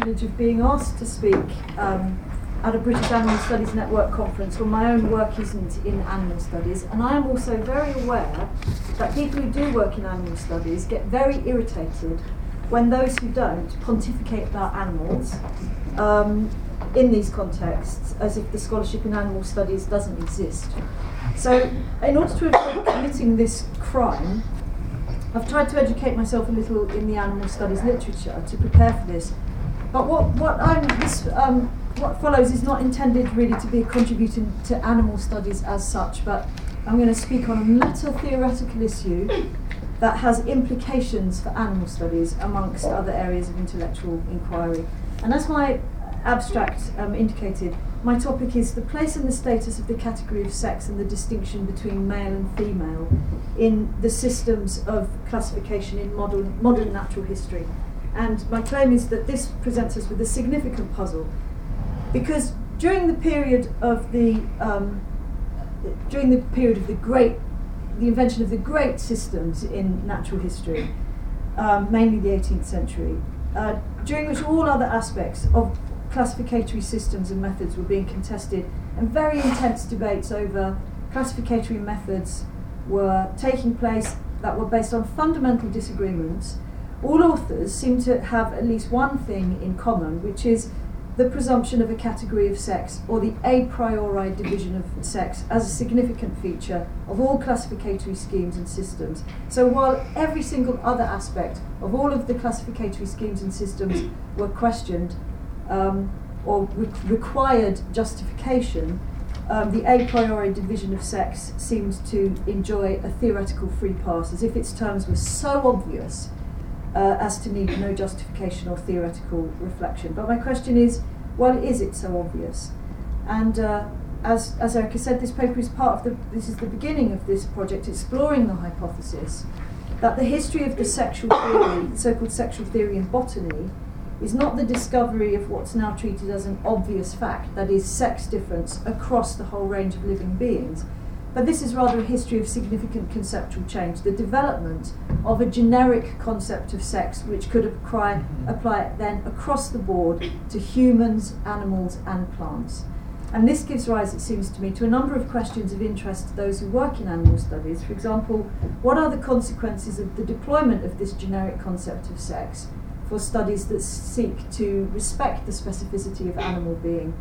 privilege of being asked to speak at a British Animal Studies Network conference when my own work isn't in animal studies, and I am also very aware that people who do work in animal studies get very irritated when those who don't pontificate about animals in these contexts as if the scholarship in animal studies doesn't exist. So in order to avoid committing this crime, I've tried to educate myself a little in the animal studies literature to prepare for this. But what follows is not intended really to be a contribution to animal studies as such, but I'm going to speak on a meta-theoretical issue that has implications for animal studies amongst other areas of intellectual inquiry. And as my abstract indicated, my topic is the place and the status of the category of sex and the distinction between male and female in the systems of classification in modern natural history. And my claim is that this presents us with a significant puzzle, because during the period of the invention of the great systems in natural history, mainly the 18th century, during which all other aspects of classificatory systems and methods were being contested, and very intense debates over classificatory methods were taking place that were based on fundamental disagreements. All authors seem to have at least one thing in common, which is the presumption of a category of sex, or the a priori division of sex, as a significant feature of all classificatory schemes and systems. So while every single other aspect of all of the classificatory schemes and systems were questioned or required justification, the a priori division of sex seemed to enjoy a theoretical free pass, as if its terms were so obvious as to need no justification or theoretical reflection. But my question is, well, is it so obvious? And as Erica said, this paper is this is the beginning of this project exploring the hypothesis that the history of the sexual theory, the so-called sexual theory in botany, is not the discovery of what's now treated as an obvious fact, that is, sex difference across the whole range of living beings, but this is rather a history of significant conceptual change, the development of a generic concept of sex which could apply then across the board to humans, animals and plants. And this gives rise, it seems to me, to a number of questions of interest to those who work in animal studies. For example, what are the consequences of the deployment of this generic concept of sex for studies that seek to respect the specificity of animal being?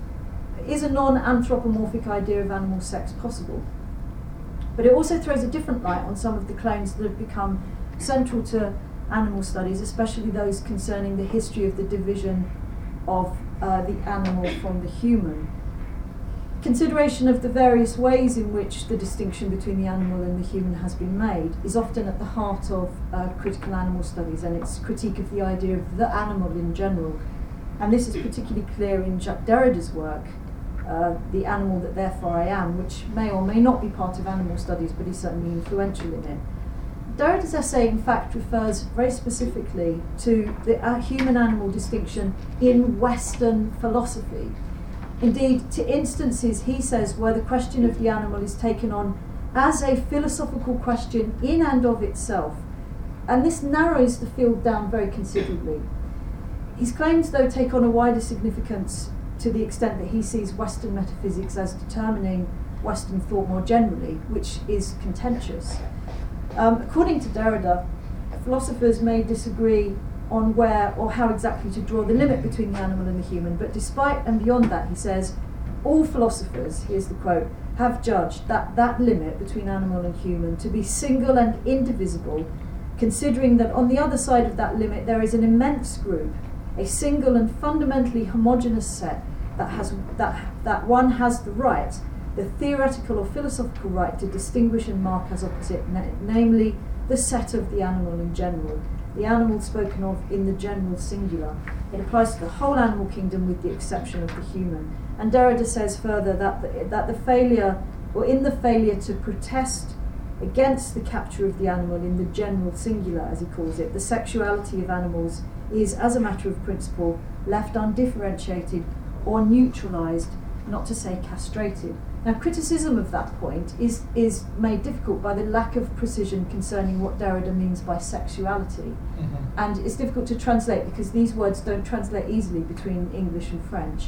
Is a non-anthropomorphic idea of animal sex possible? But it also throws a different light on some of the claims that have become central to animal studies, especially those concerning the history of the division of the animal from the human. Consideration of the various ways in which the distinction between the animal and the human has been made is often at the heart of critical animal studies and its critique of the idea of the animal in general. And this is particularly clear in Jacques Derrida's work, The Animal That Therefore I Am, which may or may not be part of animal studies, but is certainly influential in it. Derrida's essay, in fact, refers very specifically to the human-animal distinction in Western philosophy. Indeed, to instances, he says, where the question of the animal is taken on as a philosophical question in and of itself. And this narrows the field down very considerably. His claims, though, take on a wider significance to the extent that he sees Western metaphysics as determining Western thought more generally, which is contentious. According to Derrida, philosophers may disagree on where or how exactly to draw the limit between the animal and the human, but despite and beyond that, he says, all philosophers, here's the quote, have judged that limit between animal and human to be single and indivisible, considering that on the other side of that limit there is an immense group, a single and fundamentally homogeneous set that one has the right, the theoretical or philosophical right, to distinguish and mark as opposite, namely the set of the animal in general, the animal spoken of in the general singular. It applies to the whole animal kingdom with the exception of the human. And Derrida says further that the failure, or in the failure to protest against the capture of the animal in the general singular, as he calls it, the sexuality of animals is, as a matter of principle, left undifferentiated or neutralized, not to say castrated. Now, criticism of that point is made difficult by the lack of precision concerning what Derrida means by sexuality. And it's difficult to translate because these words don't translate easily between English and French.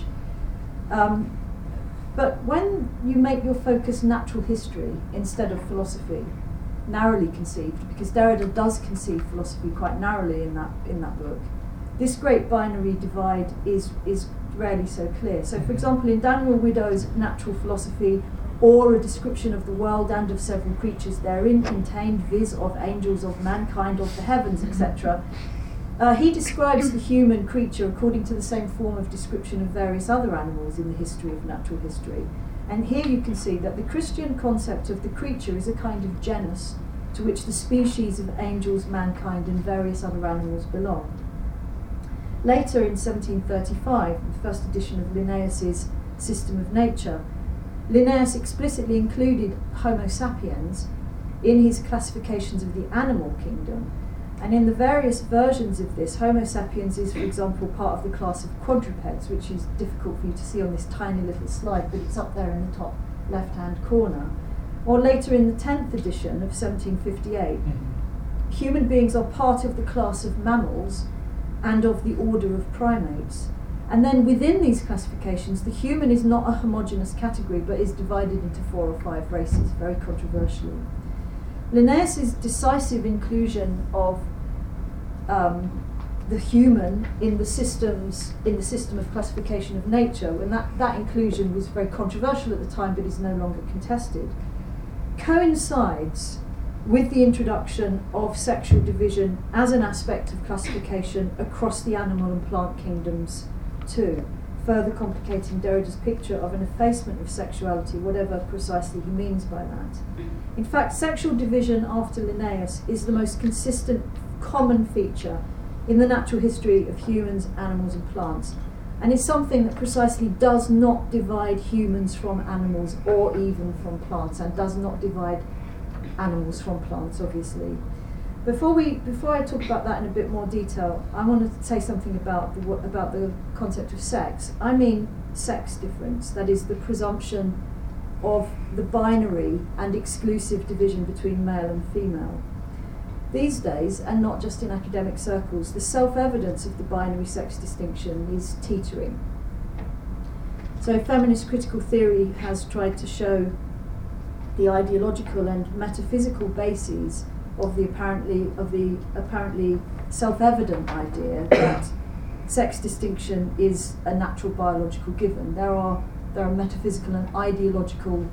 But when you make your focus natural history instead of philosophy, narrowly conceived, because Derrida does conceive philosophy quite narrowly in that book, this great binary divide is rarely so clear. So, for example, in Daniel Widow's Natural Philosophy, or a description of the world and of several creatures therein contained, viz. Of angels, of mankind, of the heavens, etc., he describes the human creature according to the same form of description of various other animals in the history of natural history. And here you can see that the Christian concept of the creature is a kind of genus to which the species of angels, mankind, and various other animals belong. Later, in 1735, the first edition of Linnaeus's System of Nature, Linnaeus explicitly included Homo sapiens in his classifications of the animal kingdom. And in the various versions of this, Homo sapiens is, for example, part of the class of quadrupeds, which is difficult for you to see on this tiny little slide, but it's up there in the top left-hand corner. Or later in the 10th edition of 1758, human beings are part of the class of mammals and of the order of primates. And then within these classifications, the human is not a homogeneous category, but is divided into 4 or 5 races, very controversially. Linnaeus's decisive inclusion of the human in the system of classification of nature, when that inclusion was very controversial at the time, but is no longer contested, coincides with the introduction of sexual division as an aspect of classification across the animal and plant kingdoms too, further complicating Derrida's picture of an effacement of sexuality, whatever precisely he means by that. In fact, sexual division after Linnaeus is the most consistent, common feature in the natural history of humans, animals, and plants, and is something that precisely does not divide humans from animals or even from plants, and does not divide animals from plants, obviously. Before I talk about that in a bit more detail, I want to say something about the concept of sex. I mean sex difference, that is the presumption of the binary and exclusive division between male and female. These days, and not just in academic circles, the self-evidence of the binary sex distinction is teetering. So feminist critical theory has tried to show the ideological and metaphysical bases of the apparently self-evident idea that sex distinction is a natural biological given. There are metaphysical and ideological.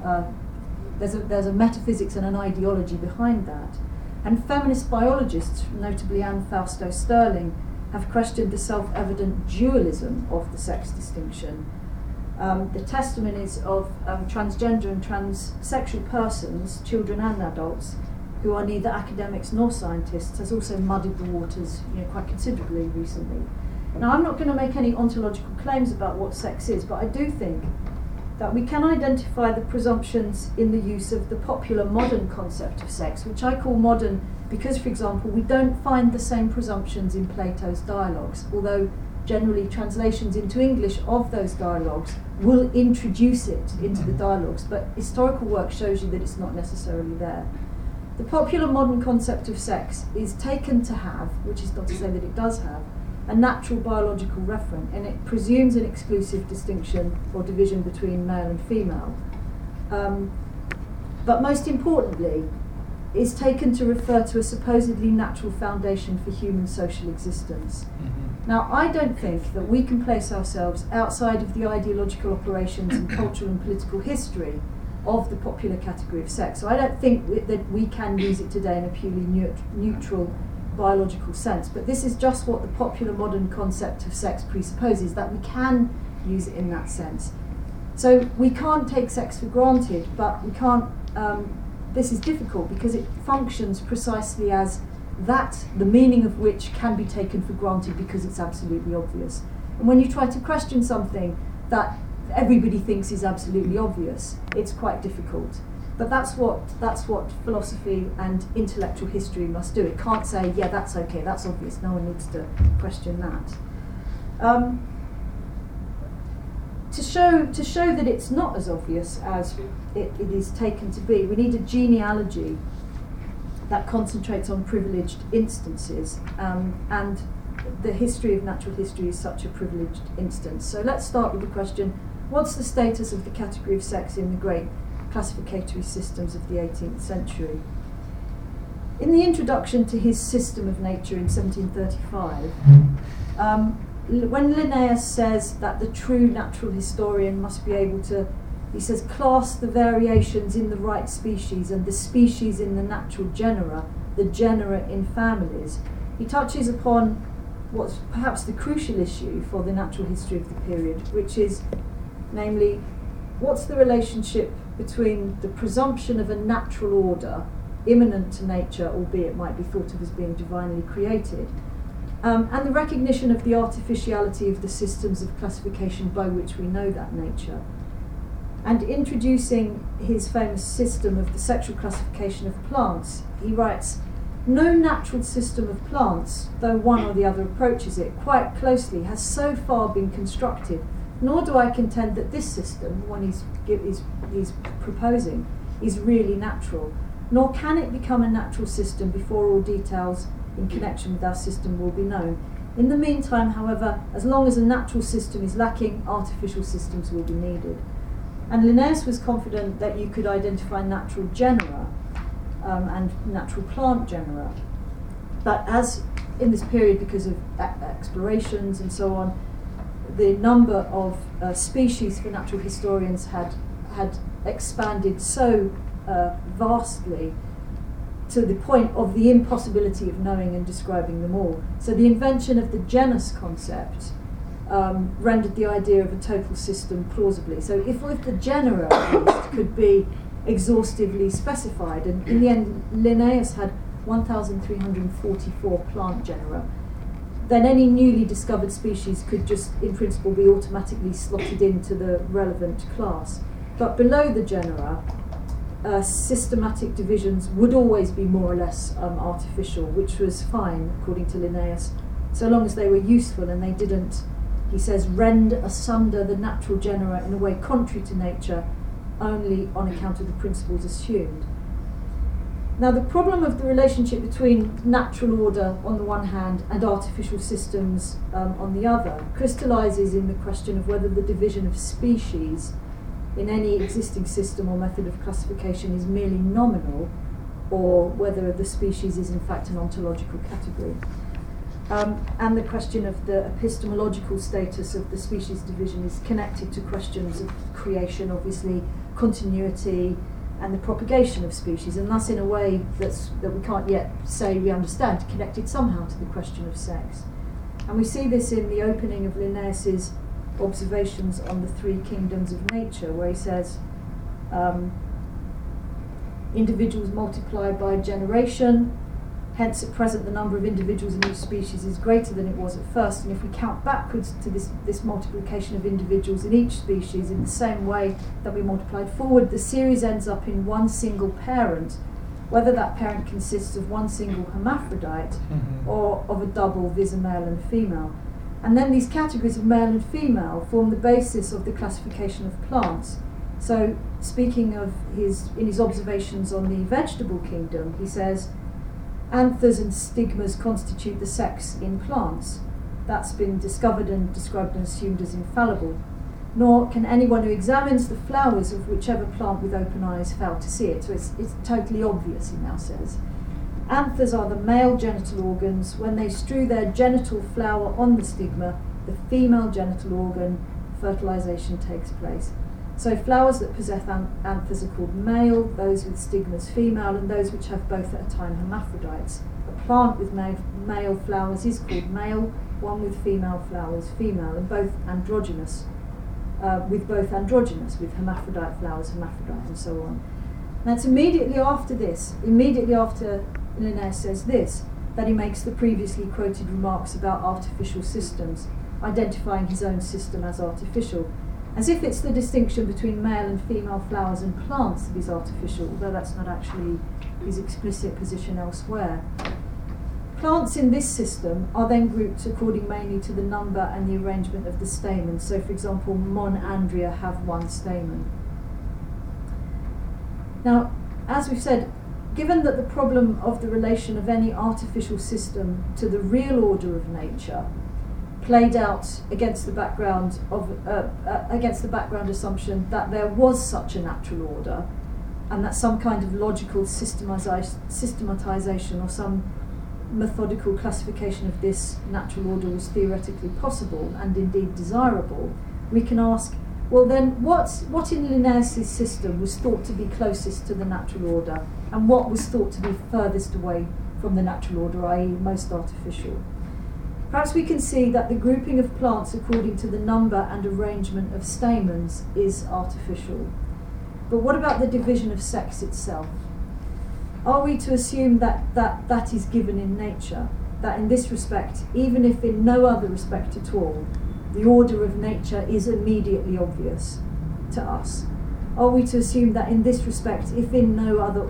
There's a metaphysics and an ideology behind that. And feminist biologists, notably Anne Fausto Sterling, have questioned the self-evident dualism of the sex distinction. The testimonies of transgender and transsexual persons, children and adults, who are neither academics nor scientists, has also muddied the waters, quite considerably recently. Now, I'm not going to make any ontological claims about what sex is, but I do think that we can identify the presumptions in the use of the popular modern concept of sex, which I call modern because, for example, we don't find the same presumptions in Plato's dialogues, although generally translations into English of those dialogues will introduce it into the dialogues, but historical work shows you that it's not necessarily there. The popular modern concept of sex is taken to have, which is not to say that it does have, a natural biological referent, and it presumes an exclusive distinction or division between male and female. But most importantly, is taken to refer to a supposedly natural foundation for human social existence. Now, I don't think that we can place ourselves outside of the ideological operations and cultural and political history of the popular category of sex. So I don't think that we can use it today in a purely neutral biological sense, but this is just what the popular modern concept of sex presupposes, that we can use it in that sense. So we can't take sex for granted, but we can't, this is difficult because it functions precisely as that, the meaning of which can be taken for granted because it's absolutely obvious. And when you try to question something that everybody thinks is absolutely obvious, it's quite difficult. But that's what philosophy and intellectual history must do. It can't say, yeah, that's okay, that's obvious, no one needs to question that. to show that it's not as obvious as it is taken to be, we need a genealogy that concentrates on privileged instances, and the history of natural history is such a privileged instance. So let's start with the question, what's the status of the category of sex in the great classificatory systems of the 18th century? In the introduction to his System of Nature in 1735, when Linnaeus says that the true natural historian must be able to, he says, class the variations in the right species and the species in the natural genera, the genera in families, he touches upon what's perhaps the crucial issue for the natural history of the period, which is, namely, what's the relationship between the presumption of a natural order immanent to nature, albeit might be thought of as being divinely created, and the recognition of the artificiality of the systems of classification by which we know that nature. And introducing his famous system of the sexual classification of plants, he writes, "No natural system of plants, though one or the other approaches it quite closely, has so far been constructed, nor do I contend that this system, one he's proposing, is really natural, nor can it become a natural system before all details in connection with our system will be known. In the meantime, however, as long as a natural system is lacking, artificial systems will be needed." And Linnaeus was confident that you could identify natural genera and natural plant genera. But as in this period, because of explorations and so on, the number of species for natural historians had expanded so vastly to the point of the impossibility of knowing and describing them all. So the invention of the genus concept rendered the idea of a total system plausibly. So if the genera at least could be exhaustively specified, and in the end Linnaeus had 1,344 plant genera, then any newly discovered species could just in principle be automatically slotted into the relevant class. But below the genera, systematic divisions would always be more or less artificial, which was fine according to Linnaeus, so long as they were useful and they didn't, he says, rend asunder the natural genera in a way contrary to nature only on account of the principles assumed. Now, the problem of the relationship between natural order on the one hand and artificial systems on the other crystallises in the question of whether the division of species in any existing system or method of classification is merely nominal, or whether the species is in fact an ontological category. And the question of the epistemological status of the species division is connected to questions of creation, obviously, continuity, and the propagation of species, and thus in a way that we can't yet say we understand, connected somehow to the question of sex. And we see this in the opening of Linnaeus's Observations on the Three Kingdoms of Nature, where he says, individuals multiply by generation, hence at present the number of individuals in each species is greater than it was at first, and if we count backwards to this multiplication of individuals in each species in the same way that we multiplied forward, the series ends up in one single parent, whether that parent consists of one single hermaphrodite or of a double, viz. A male and a female. And then these categories of male and female form the basis of the classification of plants. So speaking of in his observations on the vegetable kingdom, he says, anthers and stigmas constitute the sex in plants. That's been discovered and described and assumed as infallible. Nor can anyone who examines the flowers of whichever plant with open eyes fail to see it. So it's totally obvious, he now says. Anthers are the male genital organs. When they strew their genital flower on the stigma, the female genital organ, fertilization takes place. So flowers that possess anthers are called male, those with stigmas female, and those which have both at a time hermaphrodites. A plant with male flowers is called male, one with female flowers female, and both androgynous, with hermaphrodite flowers hermaphrodite, and so on. Now it's immediately after Linnaeus says this, that he makes the previously quoted remarks about artificial systems, identifying his own system as artificial, as if it's the distinction between male and female flowers and plants that is artificial, although that's not actually his explicit position elsewhere. Plants in this system are then grouped according mainly to the number and the arrangement of the stamens. So, for example, Monandria have one stamen. Now, as we've said, given that the problem of the relation of any artificial system to the real order of nature played out against the background assumption that there was such a natural order, and that some kind of logical systematization or some methodical classification of this natural order was theoretically possible and indeed desirable, we can ask, well then, what in Linnaeus' system was thought to be closest to the natural order, and what was thought to be furthest away from the natural order, i.e. most artificial? Perhaps we can see that the grouping of plants according to the number and arrangement of stamens is artificial. But what about the division of sex itself? Are we to assume that is given in nature, that in this respect, even if in no other respect at all, the order of nature is immediately obvious to us? Are we to assume that in this respect, if in no other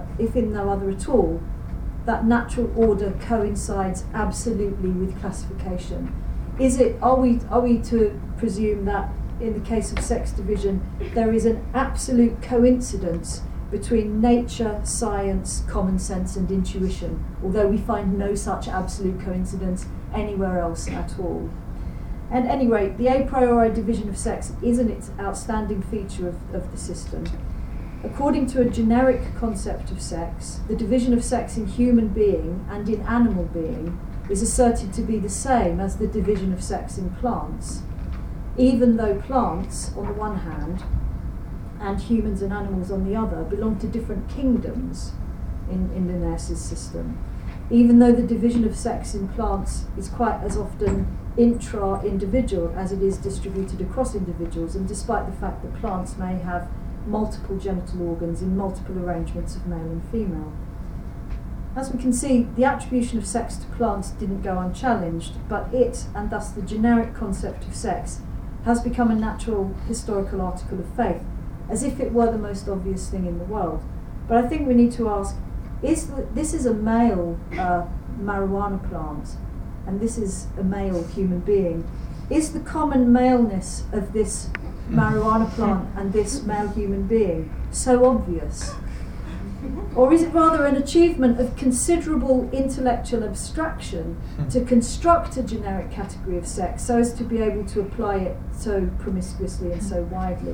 at all, that natural order coincides absolutely with classification? Are we to presume that in the case of sex division, there is an absolute coincidence between nature, science, common sense and intuition, although we find no such absolute coincidence anywhere else at all? At any rate, the a priori division of sex is an outstanding feature of the system. According to a generic concept of sex, the division of sex in human being and in animal being is asserted to be the same as the division of sex in plants, even though plants, on the one hand, and humans and animals on the other, belong to different kingdoms in Linnaeus' system, even though the division of sex in plants is quite as often intra-individual as it is distributed across individuals, and despite the fact that plants may have multiple genital organs in multiple arrangements of male and female. As we can see, the attribution of sex to plants didn't go unchallenged, but it, and thus the generic concept of sex, has become a natural historical article of faith, as if it were the most obvious thing in the world. But I think we need to ask, this is a male marijuana plant, and this is a male human being. Is the common maleness of this marijuana plant and this male human being so obvious? Or is it rather an achievement of considerable intellectual abstraction to construct a generic category of sex so as to be able to apply it so promiscuously and so widely?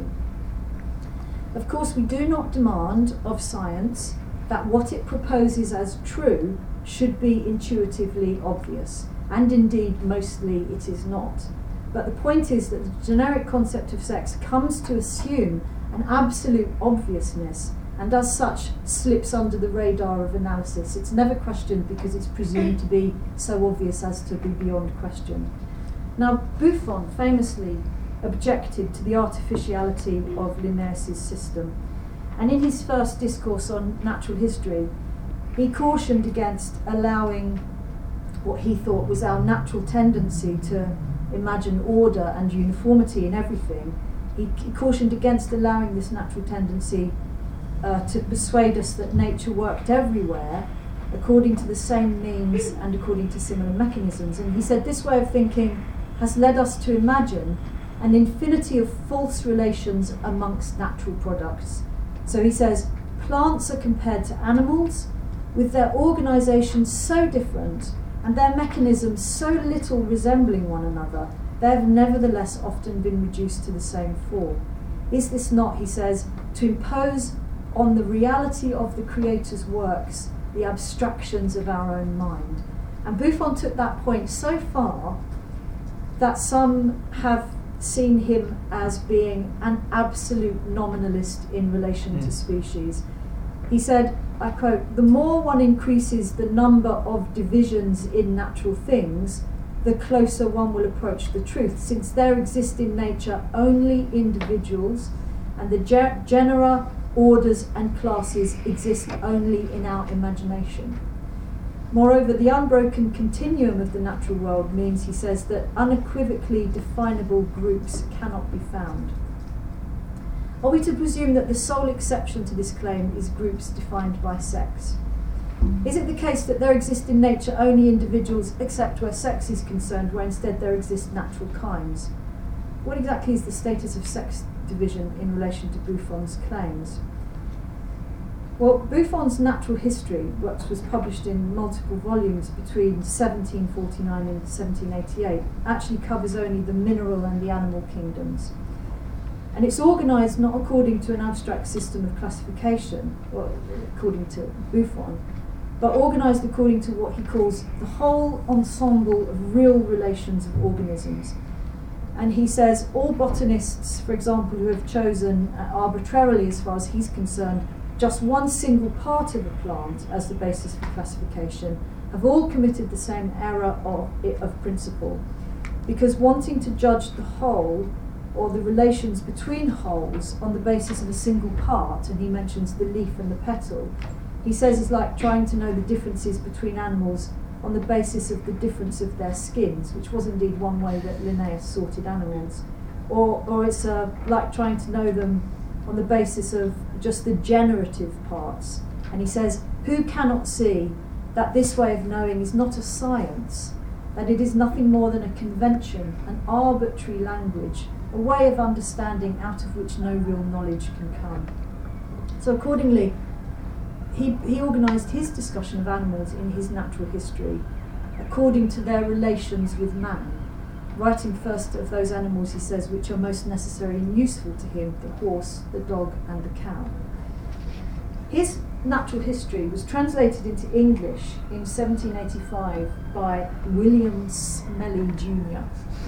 Of course, we do not demand of science that what it proposes as true should be intuitively obvious, and indeed mostly it is not. But the point is that the generic concept of sex comes to assume an absolute obviousness, and as such slips under the radar of analysis. It's never questioned because it's presumed to be so obvious as to be beyond question. Now, Buffon famously objected to the artificiality of Linnaeus' system, and in his first discourse on natural history, he cautioned against allowing what he thought was our natural tendency to imagine order and uniformity in everything. He cautioned against allowing this natural tendency to persuade us that nature worked everywhere according to the same means and according to similar mechanisms. And he said this way of thinking has led us to imagine an infinity of false relations amongst natural products. So he says, plants are compared to animals with their organisations so different and their mechanisms so little resembling one another, they have nevertheless often been reduced to the same form. Is this not, he says, to impose on the reality of the Creator's works the abstractions of our own mind? And Buffon took that point so far that some have seen him as being an absolute nominalist in relation to species. He said, I quote, "The more one increases the number of divisions in natural things, the closer one will approach the truth, since there exist in nature only individuals, and the genera, orders and classes exist only in our imagination. Moreover, the unbroken continuum of the natural world means, he says, that unequivocally definable groups cannot be found." Are we to presume that the sole exception to this claim is groups defined by sex? Is it the case that there exist in nature only individuals except where sex is concerned, where instead there exist natural kinds? What exactly is the status of sex division in relation to Buffon's claims? Well, Buffon's natural history, which was published in multiple volumes between 1749 and 1788, actually covers only the mineral and the animal kingdoms. And it's organised not according to an abstract system of classification, or according to Buffon, but organised according to what he calls the whole ensemble of real relations of organisms. And he says all botanists, for example, who have chosen arbitrarily, as far as he's concerned, just one single part of a plant as the basis for classification, have all committed the same error of principle. Because wanting to judge the whole, or the relations between wholes, on the basis of a single part, and he mentions the leaf and the petal, he says is like trying to know the differences between animals on the basis of the difference of their skins, which was indeed one way that Linnaeus sorted animals. Or it's like trying to know them on the basis of just the generative parts. And he says, who cannot see that this way of knowing is not a science, that it is nothing more than a convention, an arbitrary language, a way of understanding out of which no real knowledge can come. So accordingly, he organised his discussion of animals in his natural history according to their relations with man, writing first of those animals, he says, which are most necessary and useful to him, the horse, the dog and the cow. His natural history was translated into English in 1785 by William Smellie Jr.,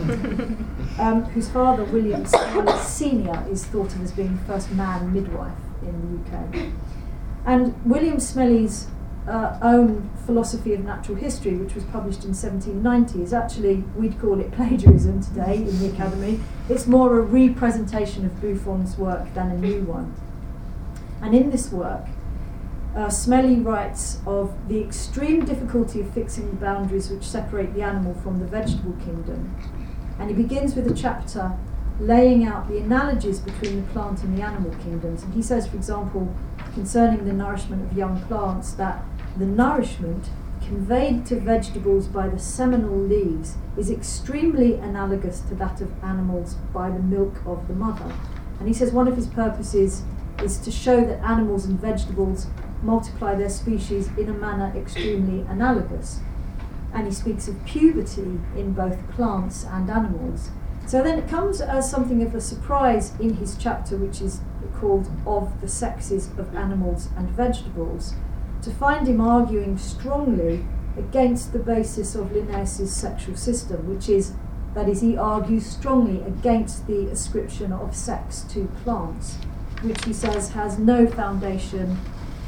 whose father, William Smellie Sr., is thought of as being the first man midwife in the UK. And William Smellie's own philosophy of natural history, which was published in 1790, is actually, we'd call it plagiarism today in the Academy. It's more a representation of Buffon's work than a new one. And in this work, Smellie writes of the extreme difficulty of fixing the boundaries which separate the animal from the vegetable kingdom. And he begins with a chapter laying out the analogies between the plant and the animal kingdoms. And he says, for example, concerning the nourishment of young plants, that the nourishment conveyed to vegetables by the seminal leaves is extremely analogous to that of animals by the milk of the mother. And he says one of his purposes is to show that animals and vegetables multiply their species in a manner extremely analogous. And he speaks of puberty in both plants and animals. So then it comes as something of a surprise in his chapter, which is called Of the Sexes of Animals and Vegetables, to find him arguing strongly against the basis of Linnaeus' sexual system, which is, that is, he argues strongly against the ascription of sex to plants, which he says has no foundation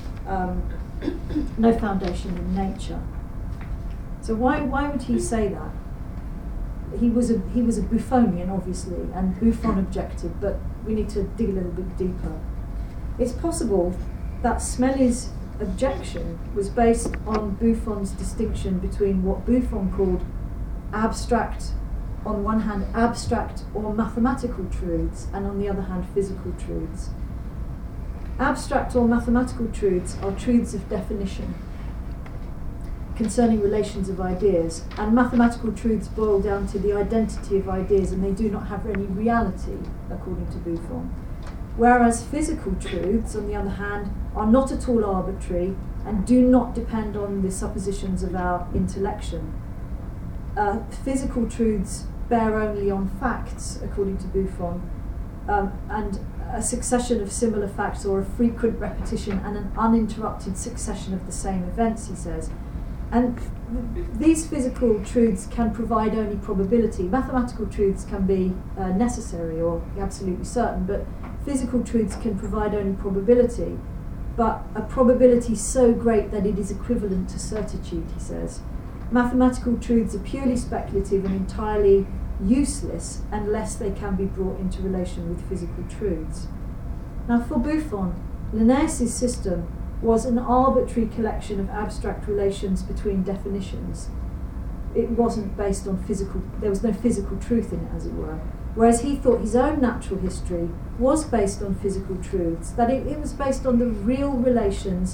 in nature. So why would he say that? He was a Buffonian, obviously, and Buffon objected, but we need to dig a little bit deeper. It's possible that Smellie's objection was based on Buffon's distinction between what Buffon called abstract, on one hand, abstract or mathematical truths, and on the other hand, physical truths. Abstract or mathematical truths are truths of definition concerning relations of ideas, and mathematical truths boil down to the identity of ideas, and they do not have any reality, according to Buffon. Whereas physical truths, on the other hand, are not at all arbitrary and do not depend on the suppositions of our intellection. Physical truths bear only on facts, according to Buffon, and a succession of similar facts, or a frequent repetition and an uninterrupted succession of the same events, he says. And these physical truths can provide only probability. Mathematical truths can be necessary or absolutely certain, but physical truths can provide only probability, but a probability so great that it is equivalent to certitude, he says. Mathematical truths are purely speculative and entirely useless unless they can be brought into relation with physical truths. Now, for Buffon, Linnaeus' system was an arbitrary collection of abstract relations between definitions. It wasn't based on physical, there was no physical truth in it, as it were. Whereas he thought his own natural history was based on physical truths, that it was based on the real relations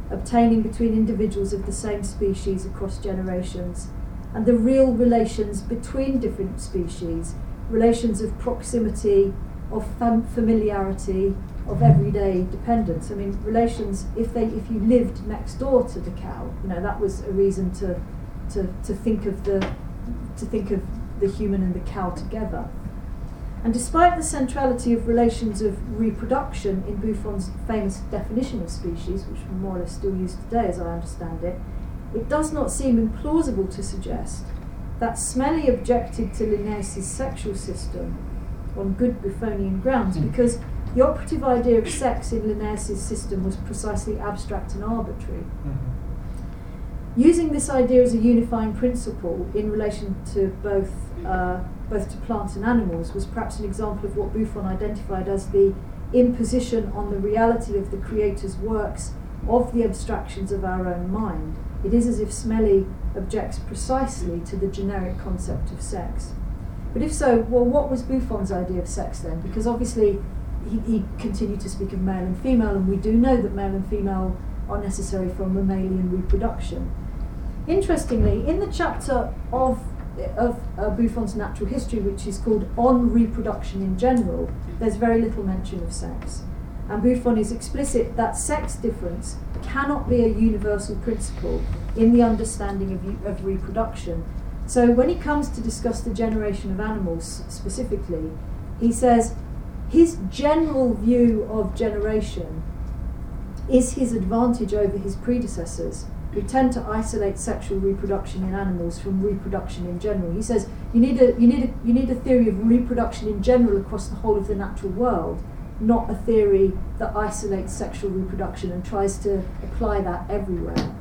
obtaining between individuals of the same species across generations, and the real relations between different species, relations of proximity, of familiarity, of everyday dependence. I mean, relations, if you lived next door to the cow, that was a reason to think of the human and the cow together. And despite the centrality of relations of reproduction in Buffon's famous definition of species, which we more or less still use today as I understand it, it does not seem implausible to suggest that Smellie objected to Linnaeus' sexual system on good Buffonian grounds, because the operative idea of sex in Linnaeus' system was precisely abstract and arbitrary. Using this idea as a unifying principle in relation to both to plants and animals was perhaps an example of what Buffon identified as the imposition on the reality of the creator's works of the abstractions of our own mind. It is as if Smellie objects precisely to the generic concept of sex. But if so, well, what was Buffon's idea of sex then? Because obviously he continued to speak of male and female, and we do know that male and female are necessary for mammalian reproduction. Interestingly, in the chapter of Buffon's Natural History, which is called On Reproduction in General, there's very little mention of sex. And Buffon is explicit that sex difference cannot be a universal principle in the understanding of reproduction. So when he comes to discuss the generation of animals specifically, he says his general view of generation is his advantage over his predecessors, who tend to isolate sexual reproduction in animals from reproduction in general. He says you need a theory of reproduction in general across the whole of the natural world, not a theory that isolates sexual reproduction and tries to apply that everywhere.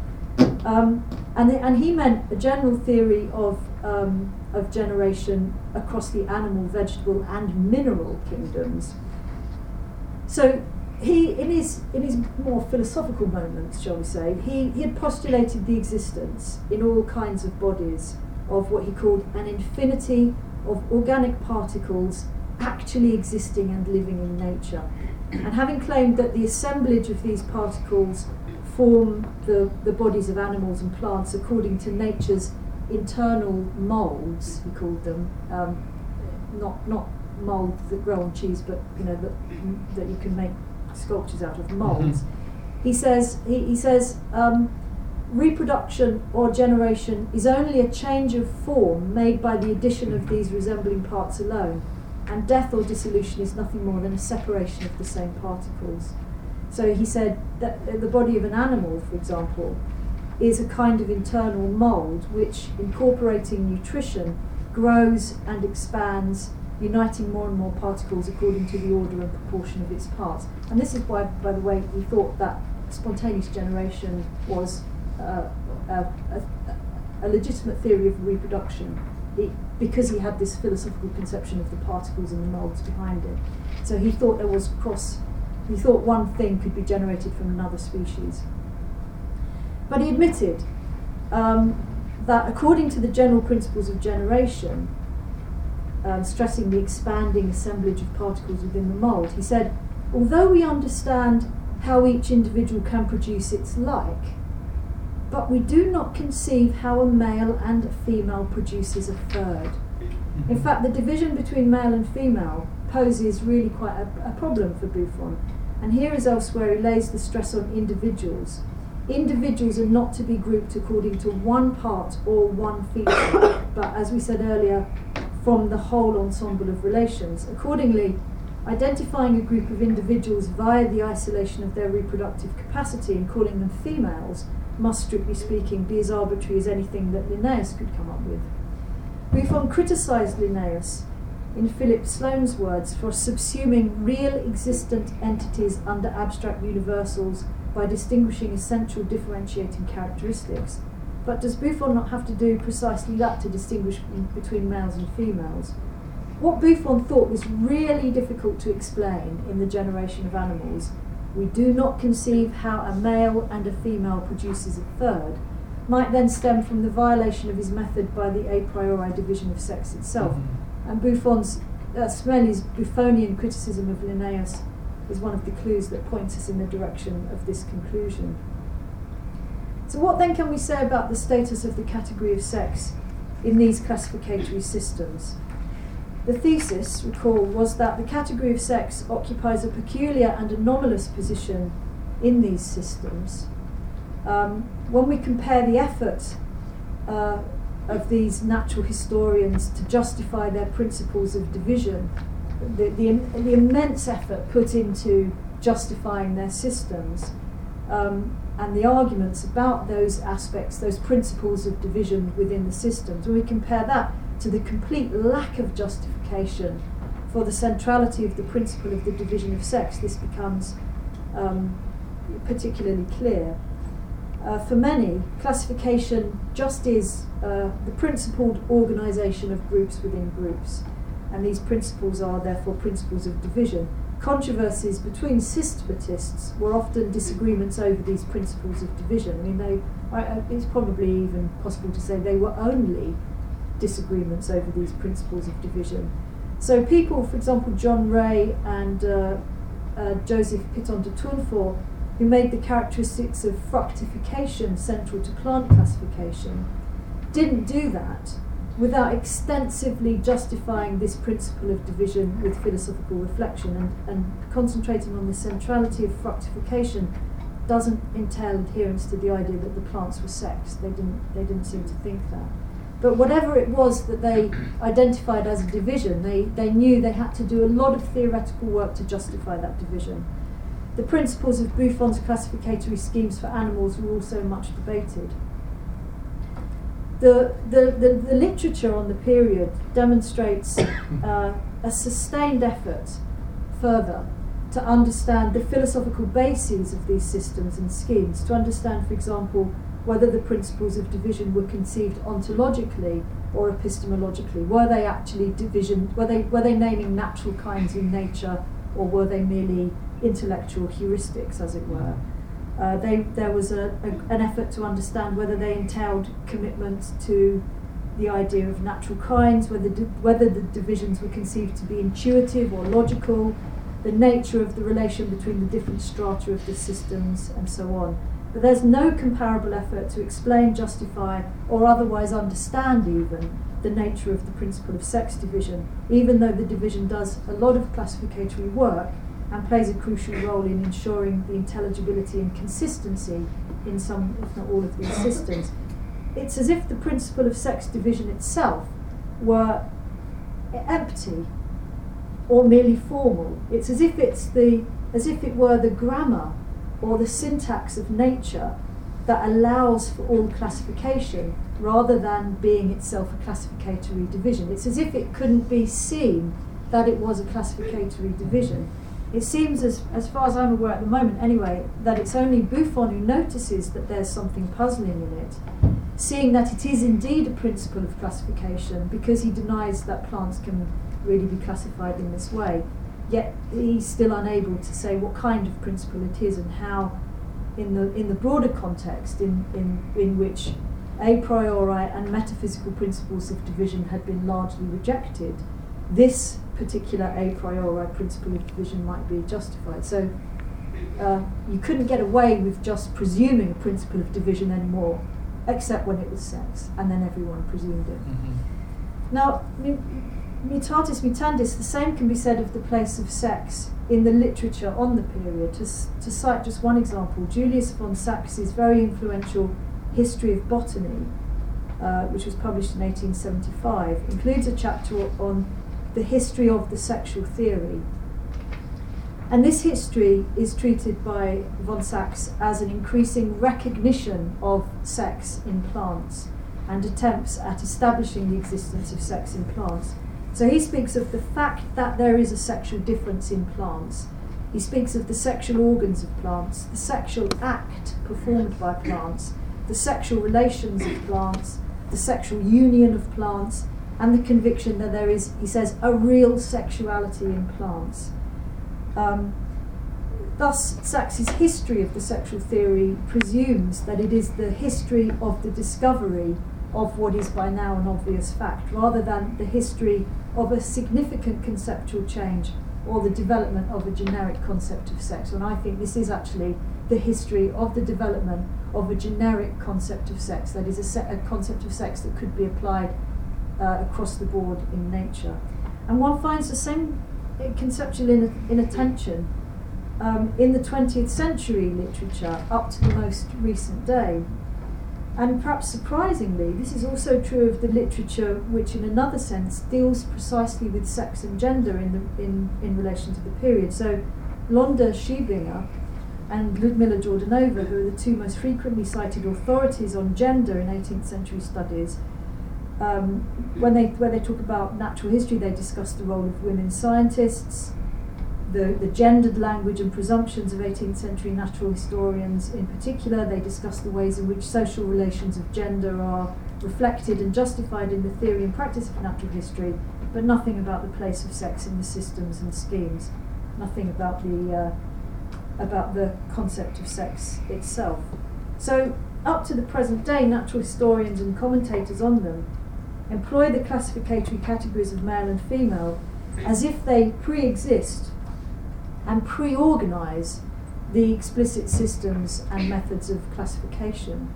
And he meant a general theory of generation across the animal, vegetable, and mineral kingdoms. So he, in his more philosophical moments, shall we say, he had postulated the existence in all kinds of bodies of what he called an infinity of organic particles actually existing and living in nature. And having claimed that the assemblage of these particles form the bodies of animals and plants according to nature's internal moulds, he called them, not moulds that grow on cheese, but that you can make sculptures out of moulds. He says reproduction or generation is only a change of form made by the addition of these resembling parts alone, and death or dissolution is nothing more than a separation of the same particles. So he said that the body of an animal, for example, is a kind of internal mould which, incorporating nutrition, grows and expands, uniting more and more particles according to the order and proportion of its parts. And this is why, by the way, he thought that spontaneous generation was a legitimate theory of reproduction, because he had this philosophical conception of the particles and the moulds behind it. So he thought he thought one thing could be generated from another species. But he admitted that according to the general principles of generation, stressing the expanding assemblage of particles within the mould, he said, although we understand how each individual can produce its like, but we do not conceive how a male and a female produces a third. In fact, the division between male and female poses really quite a problem for Buffon. And here as elsewhere, he lays the stress on individuals. Individuals are not to be grouped according to one part or one feature, but as we said earlier, from the whole ensemble of relations. Accordingly, identifying a group of individuals via the isolation of their reproductive capacity and calling them females must, strictly speaking, be as arbitrary as anything that Linnaeus could come up with. Buffon criticised Linnaeus, in Philip Sloane's words, for subsuming real existent entities under abstract universals by distinguishing essential differentiating characteristics. But does Buffon not have to do precisely that to distinguish between males and females? What Buffon thought was really difficult to explain in the generation of animals, we do not conceive how a male and a female produces a third, might then stem from the violation of his method by the a priori division of sex itself. And Smellie's Buffonian criticism of Linnaeus is one of the clues that points us in the direction of this conclusion. So what then can we say about the status of the category of sex in these classificatory systems? The thesis, recall, was that the category of sex occupies a peculiar and anomalous position in these systems. When we compare the effort of these natural historians to justify their principles of division, the immense effort put into justifying their systems, and the arguments about those aspects, those principles of division within the systems, when we compare that to the complete lack of justification for the centrality of the principle of the division of sex, this becomes particularly clear. For many, classification just is the principled organisation of groups within groups, and these principles are therefore principles of division. Controversies between systematists were often disagreements over these principles of division. I mean, it's probably even possible to say they were only disagreements over these principles of division. So people, for example, John Ray and Joseph Pitton de Tournefort, who made the characteristics of fructification central to plant classification, didn't do that without extensively justifying this principle of division with philosophical reflection, and concentrating on the centrality of fructification doesn't entail adherence to the idea that the plants were sex. They didn't seem to think that. But whatever it was that they identified as a division, they knew they had to do a lot of theoretical work to justify that division. The principles of Buffon's classificatory schemes for animals were also much debated. The literature on the period demonstrates a sustained effort further to understand the philosophical bases of these systems and schemes, to understand, for example, whether the principles of division were conceived ontologically or epistemologically. Were they actually division? Were they naming natural kinds in nature, or were they merely intellectual heuristics, as it were? There was an effort to understand whether they entailed commitment to the idea of natural kinds, whether the divisions were conceived to be intuitive or logical, the nature of the relation between the different strata of the systems, and so on. But there's no comparable effort to explain, justify, or otherwise understand even the nature of the principle of sex division, even though the division does a lot of classificatory work and plays a crucial role in ensuring the intelligibility and consistency in some, if not all, of these systems. It's as if the principle of sex division itself were empty or merely formal. It's as if it were the grammar or the syntax of nature that allows for all classification, rather than being itself a classificatory division. It's as if it couldn't be seen that it was a classificatory division. It seems, as far as I'm aware at the moment anyway, that it's only Buffon who notices that there's something puzzling in it, seeing that it is indeed a principle of classification, because he denies that plants can really be classified in this way. Yet he's still unable to say what kind of principle it is, and how, in the broader context in which a priori and metaphysical principles of division had been largely rejected, this particular a priori principle of division might be justified. So you couldn't get away with just presuming a principle of division anymore, except when it was sex, and then everyone presumed it. Mm-hmm. Now, mutatis mutandis, the same can be said of the place of sex in the literature on the period. To cite just one example, Julius von Sachs's very influential History of Botany, which was published in 1875, includes a chapter on the history of the sexual theory. And this history is treated by von Sachs as an increasing recognition of sex in plants and attempts at establishing the existence of sex in plants. So he speaks of the fact that there is a sexual difference in plants. He speaks of the sexual organs of plants, the sexual act performed by plants, the sexual relations of plants, the sexual union of plants, and the conviction that there is, he says, a real sexuality in plants. Thus, Sachs's history of the sexual theory presumes that it is the history of the discovery of what is by now an obvious fact, rather than the history of a significant conceptual change or the development of a generic concept of sex. And I think this is actually the history of the development of a generic concept of sex, that is a concept of sex that could be applied across the board in nature. And one finds the same conceptual inattention in the 20th century literature up to the most recent day. And perhaps surprisingly, this is also true of the literature which in another sense deals precisely with sex and gender in relation to the period. So Londa Schiebinger and Ludmila Jordanova, who are the two most frequently cited authorities on gender in 18th century studies, when they talk about natural history, they discuss the role of women scientists, the gendered language and presumptions of 18th century natural historians in particular. They discuss the ways in which social relations of gender are reflected and justified in the theory and practice of natural history, but nothing about the place of sex in the systems and schemes, nothing about the concept of sex itself. So up to the present day, natural historians and commentators on them employ the classificatory categories of male and female as if they pre-exist and pre-organise the explicit systems and methods of classification.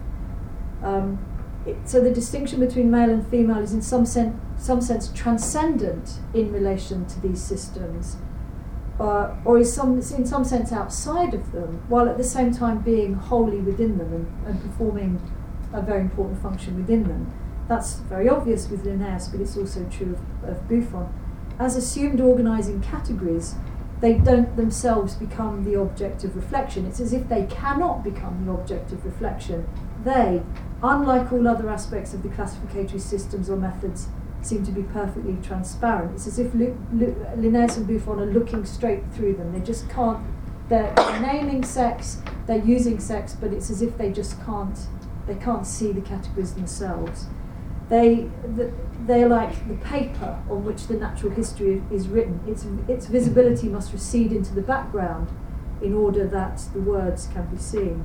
So the distinction between male and female is in some sense transcendent in relation to these systems, or is in some sense outside of them, while at the same time being wholly within them and performing a very important function within them. That's very obvious with Linnaeus, but it's also true of Buffon. As assumed organising categories, they don't themselves become the object of reflection. It's as if they cannot become the object of reflection. They, unlike all other aspects of the classificatory systems or methods, seem to be perfectly transparent. It's as if Linnaeus and Buffon are looking straight through them. They just can't, they're naming sex, they're using sex, but it's as if they can't see the categories themselves. They're like the paper on which the natural history is written. Its visibility must recede into the background in order that the words can be seen.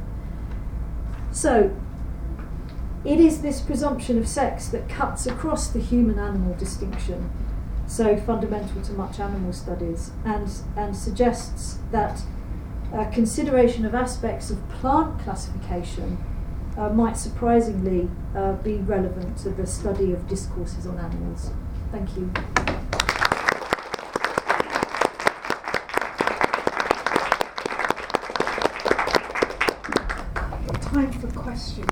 So, it is this presumption of sex that cuts across the human-animal distinction, so fundamental to much animal studies, and suggests that consideration of aspects of plant classification might surprisingly be relevant to the study of discourses on animals. Thank you. Time for questions.